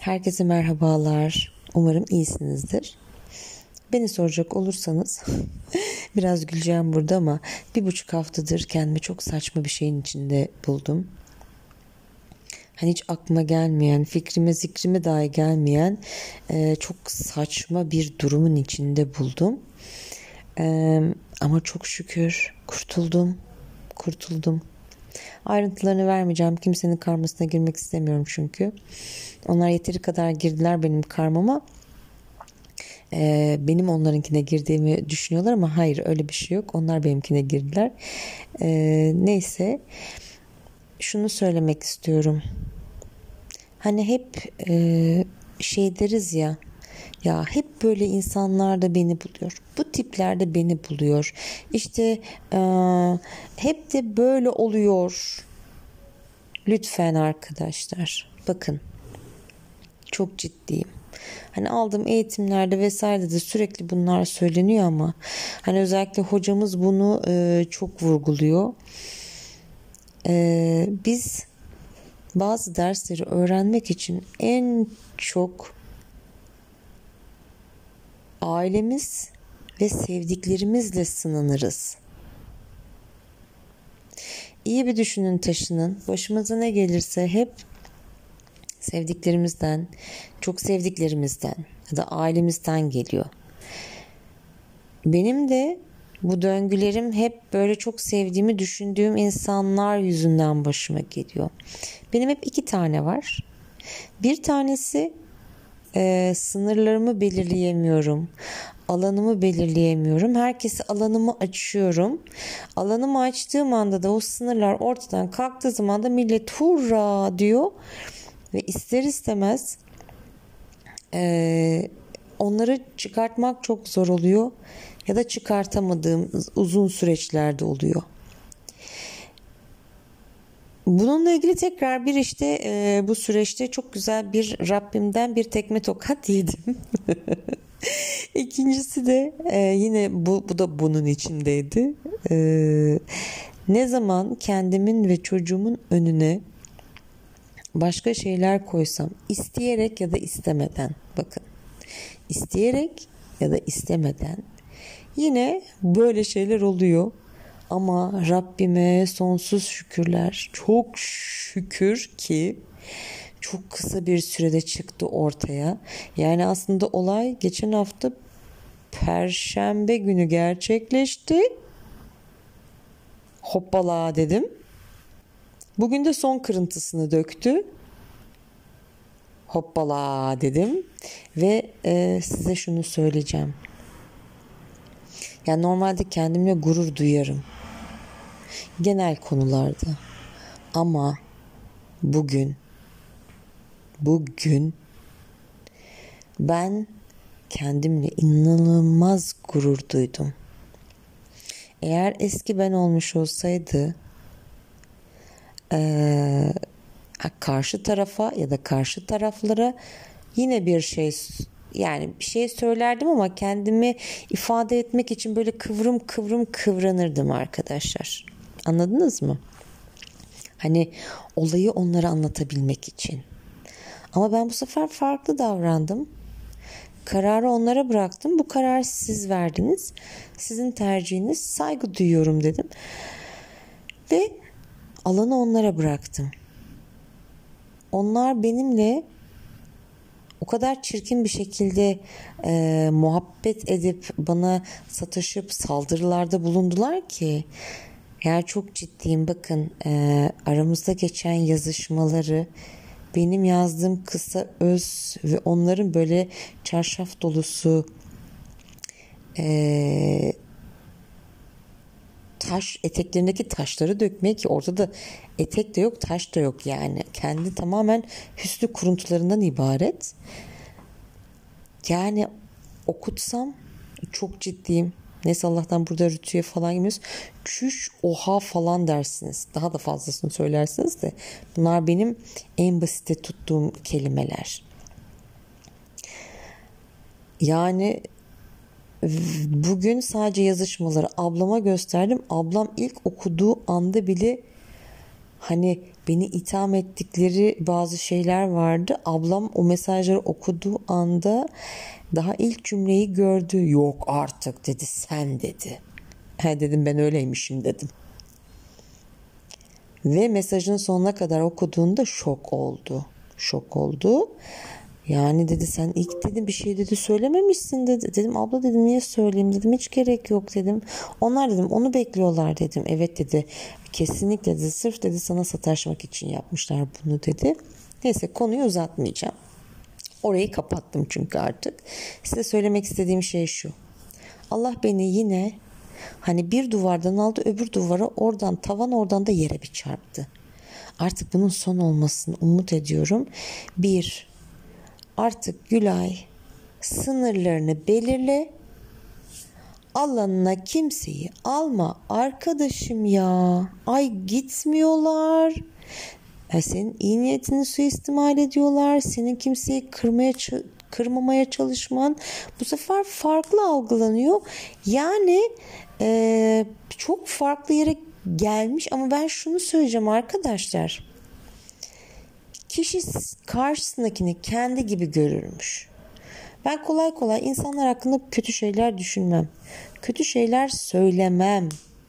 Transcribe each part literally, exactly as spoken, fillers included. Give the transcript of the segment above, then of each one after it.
Herkese merhabalar. Umarım iyisinizdir. Beni soracak olursanız biraz güleceğim burada ama bir buçuk haftadır kendimi çok saçma bir şeyin içinde buldum. Hani hiç aklıma gelmeyen, fikrime zikrime dahi gelmeyen e, çok saçma bir durumun içinde buldum. E, ama çok şükür kurtuldum, kurtuldum. Ayrıntılarını vermeyeceğim. Kimsenin karmasına girmek istemiyorum çünkü. Onlar yeteri kadar girdiler benim karmama. Ee, benim onlarınkine girdiğimi düşünüyorlar ama hayır, öyle bir şey yok. Onlar benimkine girdiler. Ee, neyse. Şunu söylemek istiyorum. Hani hep e, şey deriz ya. Ya hep böyle insanlar da beni buluyor. Bu tipler de beni buluyor. İşte e, hep de böyle oluyor. Lütfen arkadaşlar. Bakın. Çok ciddiyim. Hani aldığım eğitimlerde vesairede de sürekli bunlar söyleniyor ama hani özellikle hocamız bunu e, çok vurguluyor. E, biz bazı dersleri öğrenmek için en çok ailemiz ve sevdiklerimizle sınanırız. İyi bir düşünün, taşının. Başımıza ne gelirse hep sevdiklerimizden, çok sevdiklerimizden ya da ailemizden geliyor. Benim de bu döngülerim hep böyle çok sevdiğimi düşündüğüm insanlar yüzünden başıma geliyor. Benim hep iki tane var. Bir tanesi e, sınırlarımı belirleyemiyorum. Alanımı belirleyemiyorum. Herkese alanımı açıyorum. Alanımı açtığım anda da o sınırlar ortadan kalktığı zaman da millet hurra diyor. Ve ister istemez e, onları çıkartmak çok zor oluyor ya da çıkartamadığım uzun süreçlerde oluyor. Bununla ilgili tekrar bir işte e, bu süreçte çok güzel bir Rabbimden bir tekme tokat yedim. İkincisi de e, yine bu, bu da bunun içindeydi. E, ne zaman kendimin ve çocuğumun önüne başka şeyler koysam, isteyerek ya da istemeden, bakın, isteyerek ya da istemeden yine böyle şeyler oluyor. Ama Rabbime sonsuz şükürler, çok şükür ki çok kısa bir sürede çıktı ortaya. Yani aslında olay geçen hafta Perşembe günü gerçekleşti. Hoppala dedim. Bugün de son kırıntısını döktü. Hoppala dedim. Ve e, size şunu söyleyeceğim. Yani normalde kendimle gurur duyarım. Genel konularda. Ama bugün, bugün ben kendimle inanılmaz gurur duydum. Eğer eski ben olmuş olsaydı Ee, karşı tarafa ya da karşı taraflara yine bir şey, yani bir şey söylerdim ama kendimi ifade etmek için böyle kıvrım kıvrım kıvranırdım arkadaşlar. Anladınız mı? Hani olayı onlara anlatabilmek için. Ama ben bu sefer farklı davrandım. Kararı onlara bıraktım. Bu kararı siz verdiniz. Sizin tercihiniz, saygı duyuyorum dedim. Ve alanı onlara bıraktım. Onlar benimle o kadar çirkin bir şekilde e, muhabbet edip bana sataşıp saldırılarda bulundular ki, yani çok ciddiyim. Bakın, e, aramızda geçen yazışmaları, benim yazdığım kısa öz ve onların böyle çarşaf dolusu e, taş, eteklerindeki taşları dökmek, ki ortada etek de yok, taş da yok yani. Kendi tamamen hüsnü kuruntularından ibaret. Yani okutsam, çok ciddiyim. Neyse, Allah'tan burada rütüye falan girmiyoruz. Çüş, oha falan dersiniz. Daha da fazlasını söylersiniz de. Bunlar benim en basite tuttuğum kelimeler. Yani bugün sadece yazışmaları ablama gösterdim. Ablam ilk okuduğu anda bile hani beni itham ettikleri bazı şeyler vardı. Ablam o mesajları okuduğu anda daha ilk cümleyi gördü. Yok artık dedi, sen dedi. He dedim, ben öyleymişim dedim. Ve mesajın sonuna kadar okuduğunda şok oldu. Şok oldu. Yani dedi, sen ilk dedi bir şey dedi söylememişsin dedi. Dedim abla dedim, niye söyleyeyim dedim, hiç gerek yok dedim. Onlar dedim onu bekliyorlar dedim. Evet dedi, kesinlikle dedi, sırf dedi sana sataşmak için yapmışlar bunu dedi. Neyse, konuyu uzatmayacağım. Orayı kapattım çünkü artık. Size söylemek istediğim şey şu. Allah beni yine hani bir duvardan aldı, öbür duvara, oradan tavan, oradan da yere bir çarptı. Artık bunun son olmasını umut ediyorum. Bir, artık Gülay sınırlarını belirle. Alanına kimseyi alma arkadaşım ya. Ay gitmiyorlar. Ya senin iyi niyetini suistimal ediyorlar. Senin kimseyi kırmaya kırmamaya çalışman bu sefer farklı algılanıyor. Yani e, çok farklı yere gelmiş. Ama ben şunu söyleyeceğim arkadaşlar. Kişi karşısındakini kendi gibi görürmüş. Ben kolay kolay insanlar hakkında kötü şeyler düşünmem. Kötü şeyler söylemem.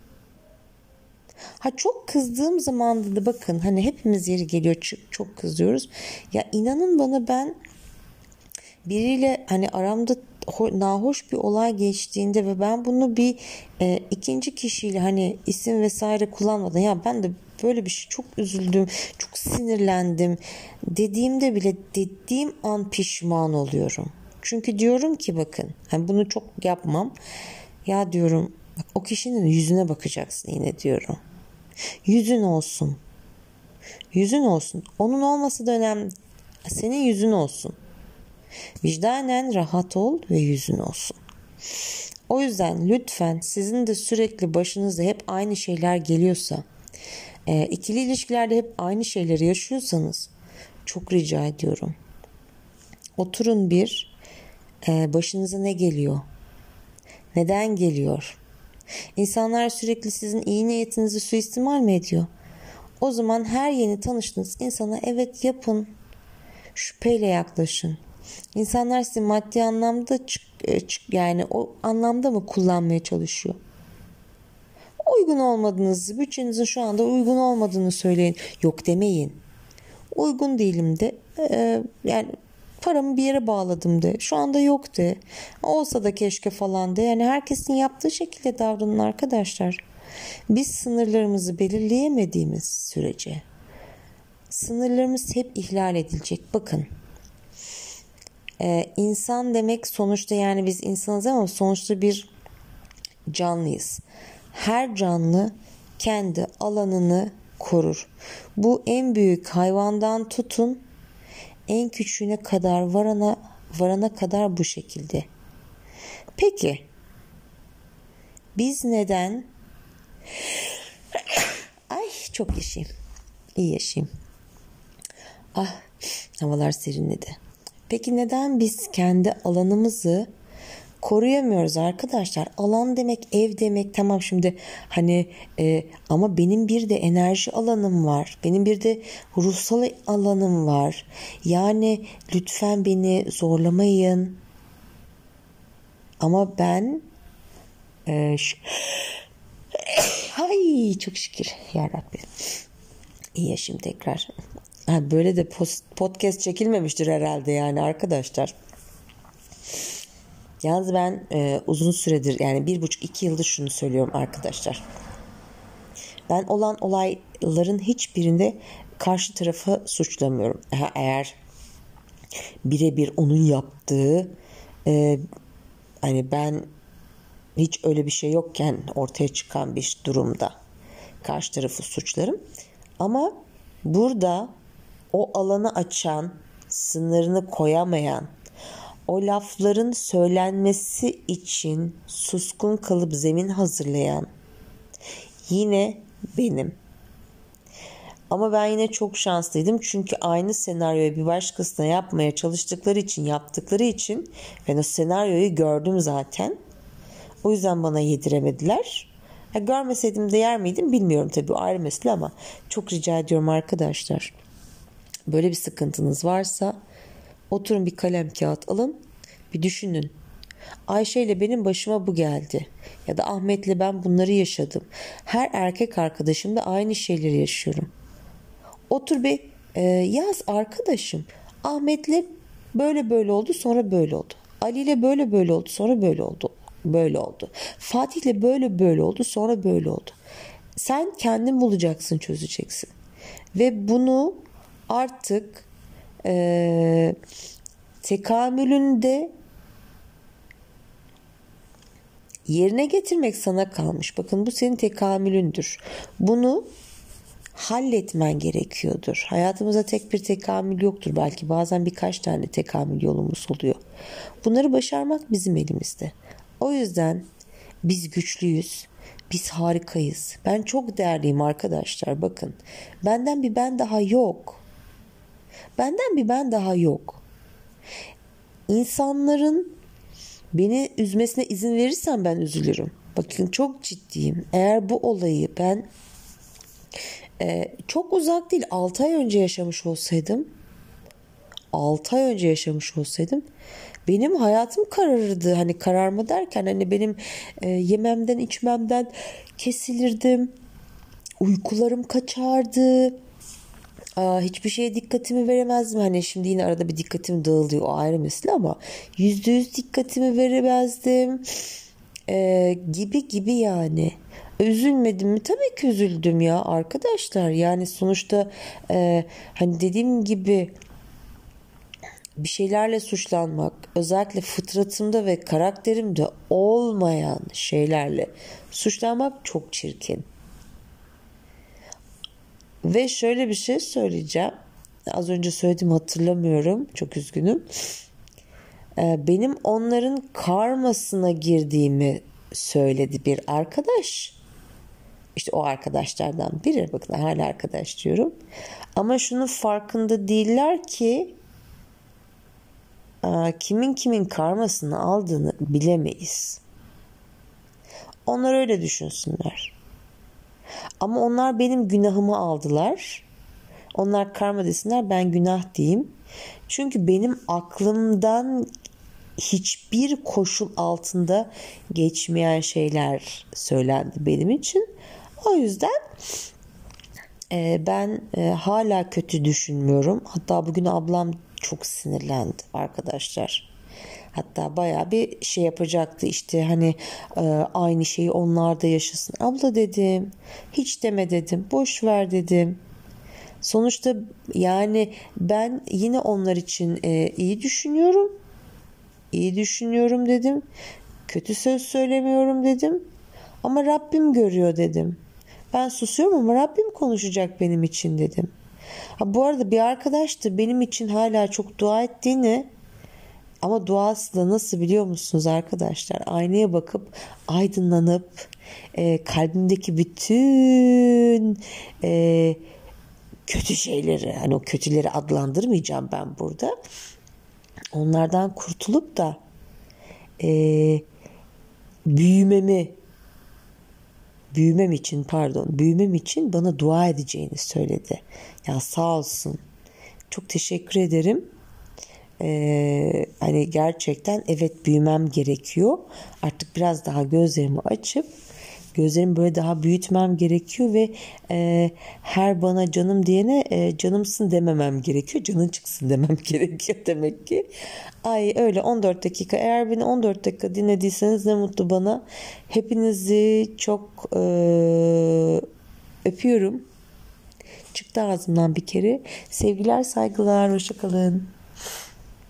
Ha çok kızdığım zaman da bakın, hani hepimiz yeri geliyor çok kızıyoruz. Ya inanın bana, ben biriyle hani aramda nahoş bir olay geçtiğinde ve ben bunu bir e, ikinci kişiyle hani isim vesaire kullanmadan, ya ben de böyle bir şey çok üzüldüm, çok sinirlendim dediğimde bile dediğim an pişman oluyorum. Çünkü diyorum ki bakın, hani bunu çok yapmam. Ya diyorum, bak, o kişinin yüzüne bakacaksın yine diyorum. Yüzün olsun. Yüzün olsun. Onun olması da önemli. Senin yüzün olsun. Vicdanen rahat ol ve yüzün olsun. O yüzden lütfen sizin de sürekli başınıza hep aynı şeyler geliyorsa, e, ikili ilişkilerde hep aynı şeyleri yaşıyorsanız çok rica ediyorum. Oturun bir, e, başınıza ne geliyor? Neden geliyor? İnsanlar sürekli sizin iyi niyetinizi suistimal mi ediyor? O zaman her yeni tanıştığınız insana evet yapın. Şüpheyle yaklaşın. İnsanlar sizi maddi anlamda çık, çık, yani o anlamda mı kullanmaya çalışıyor? Uygun olmadığınızı, bütçenizin şu anda uygun olmadığını söyleyin. Yok demeyin. Uygun değilim de, e, yani paramı bir yere bağladım de. Şu anda yok de. Olsa da keşke falan de. Yani herkesin yaptığı şekilde davranın arkadaşlar. Biz sınırlarımızı belirleyemediğimiz sürece sınırlarımız hep ihlal edilecek. Bakın. Ee, insan demek sonuçta, yani biz insanız ama sonuçta bir canlıyız. Her canlı kendi alanını korur. Bu en büyük hayvandan tutun en küçüğüne kadar varana varana kadar bu şekilde. Peki biz neden ay çok yaşayayım. İyi yaşayayım. Ah, havalar serinledi. Peki neden biz kendi alanımızı koruyamıyoruz arkadaşlar? Alan demek ev demek, tamam şimdi hani e, ama benim bir de enerji alanım var. Benim bir de ruhsal alanım var. Yani lütfen beni zorlamayın. Ama ben e, ş- ay çok şükür yarabbim. İyi yaşım tekrar. Ha, böyle de post, podcast çekilmemiştir herhalde yani arkadaşlar. Yalnız ben e, uzun süredir, yani bir buçuk iki yıldır şunu söylüyorum arkadaşlar. Ben olan olayların hiçbirinde karşı tarafı suçlamıyorum. Eğer birebir onun yaptığı e, hani ben hiç öyle bir şey yokken ortaya çıkan bir durumda karşı tarafı suçlarım. Ama burada o alanı açan, sınırını koyamayan, o lafların söylenmesi için suskun kalıp zemin hazırlayan yine benim. Ama ben yine çok şanslıydım. Çünkü aynı senaryoyu bir başkasına yapmaya çalıştıkları için, yaptıkları için ben o senaryoyu gördüm zaten. O yüzden bana yediremediler. Ya görmeseydim de yer miydim bilmiyorum tabii, o ayrı mesele, ama çok rica ediyorum arkadaşlar. Böyle bir sıkıntınız varsa oturun, bir kalem kağıt alın, bir düşünün. Ayşe ile benim başıma bu geldi. Ya da Ahmet'le ben bunları yaşadım. Her erkek arkadaşımda aynı şeyleri yaşıyorum. Otur bir e, yaz arkadaşım. Ahmet'le böyle böyle oldu, sonra böyle oldu. Ali ile böyle böyle oldu, sonra böyle oldu. Böyle oldu. Fatih'le böyle böyle oldu, sonra böyle oldu. Sen kendin bulacaksın, çözeceksin. Ve bunu artık e, tekamülünde yerine getirmek sana kalmış. Bakın, bu senin tekamülündür. Bunu halletmen gerekiyordur. Hayatımızda tek bir tekamül yoktur. Belki bazen birkaç tane tekamül yolumuz oluyor. Bunları başarmak bizim elimizde. O yüzden biz güçlüyüz. Biz harikayız. Ben çok değerliyim arkadaşlar. Bakın, benden bir ben daha yok. Benden bir ben daha yok. İnsanların beni üzmesine izin verirsen ben üzülürüm. Bakın, çok ciddiyim. Eğer bu olayı ben e, çok uzak değil, altı ay önce yaşamış olsaydım, altı ay önce yaşamış olsaydım benim hayatım kararırdı. Hani kararma derken, hani benim e, yememden içmemden kesilirdim. Uykularım kaçardı. Aa, hiçbir şeye dikkatimi veremezdim. Hani şimdi yine arada bir dikkatim dağılıyor, o ayrı mesele, ama yüzde yüz dikkatimi veremezdim. Ee, gibi gibi yani. Üzülmedim mi? Tabii ki üzüldüm ya arkadaşlar. Yani sonuçta e, hani dediğim gibi bir şeylerle suçlanmak, özellikle fıtratımda ve karakterimde olmayan şeylerle suçlanmak çok çirkin. Ve şöyle bir şey söyleyeceğim. Az önce söyledim, hatırlamıyorum. Çok üzgünüm. Benim onların karmasına girdiğimi söyledi bir arkadaş. İşte o arkadaşlardan biri. Bakın, hala arkadaş diyorum. Ama şunun farkında değiller ki kimin kimin karmasını aldığını bilemeyiz. Onlar öyle düşünsünler. Ama onlar benim günahımı aldılar. Onlar karma desinler, ben günah diyeyim. Çünkü benim aklımdan hiçbir koşul altında geçmeyen şeyler söylendi benim için. O yüzden e, ben e, hala kötü düşünmüyorum. Hatta bugün ablam çok sinirlendi arkadaşlar. Hatta bayağı bir şey yapacaktı, işte hani e, aynı şeyi onlar da yaşasın. Abla dedim, hiç deme dedim, boş ver dedim. Sonuçta yani ben yine onlar için e, iyi düşünüyorum. İyi düşünüyorum dedim. Kötü söz söylemiyorum dedim. Ama Rabbim görüyor dedim. Ben susuyorum ama Rabbim konuşacak benim için dedim. Ha, bu arada bir arkadaş da benim için hala çok dua ettiğini, ama duası da nasıl biliyor musunuz arkadaşlar? Aynaya bakıp aydınlanıp e, kalbimdeki bütün e, kötü şeyleri, hani o kötüleri adlandırmayacağım ben burada, onlardan kurtulup da e, büyümemi büyümem için pardon büyümem için bana dua edeceğini söyledi. Ya sağ olsun. Çok teşekkür ederim. Ee, hani gerçekten evet, büyümem gerekiyor. Artık biraz daha gözlerimi açıp gözlerimi böyle daha büyütmem gerekiyor ve e, her bana canım diyene e, canımsın dememem gerekiyor. Canın çıksın demem gerekiyor demek ki. Ay öyle on dört dakika. Eğer beni on dört dakika dinlediyseniz ne mutlu bana. Hepinizi çok e, öpüyorum. Çıktı ağzımdan bir kere. Sevgiler, saygılar, hoşça kalın.